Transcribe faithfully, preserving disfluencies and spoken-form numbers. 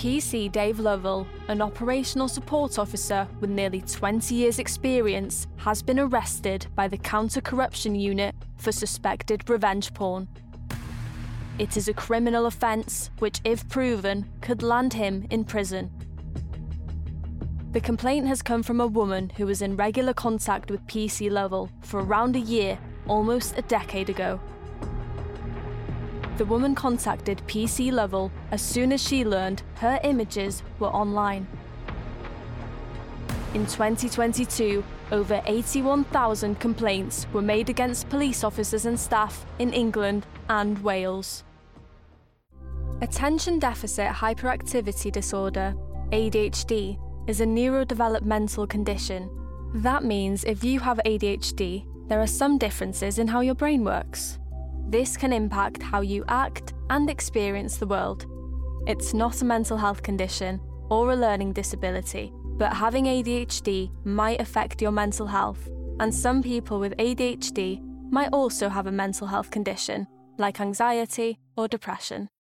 P C Dave Lovell, an operational support officer with nearly twenty years' experience, has been arrested by the Counter-Corruption Unit for suspected revenge porn. It is a criminal offence which, if proven, could land him in prison. The complaint has come from a woman who was in regular contact with P C Lovell for around a year, almost a decade ago. The woman contacted P C Lovell as soon as she learned her images were online. In twenty twenty-two, over eighty-one thousand complaints were made against police officers and staff in England and Wales. Attention Deficit Hyperactivity Disorder, A D H D, is a neurodevelopmental condition. That means if you have A D H D, there are some differences in how your brain works. This can impact how you act and experience the world. It's not a mental health condition or a learning disability, but having A D H D might affect your mental health, and some people with A D H D might also have a mental health condition, like anxiety or depression.